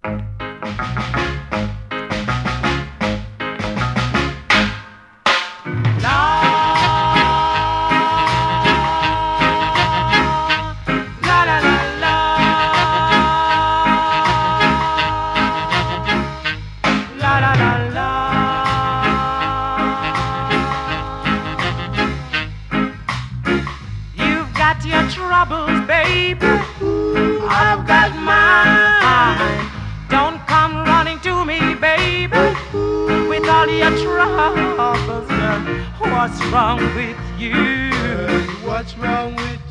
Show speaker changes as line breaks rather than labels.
Your troubles, baby, I've got mine. Don't come running to me, baby, with all your troubles, girl. What's wrong with you?
What's wrong with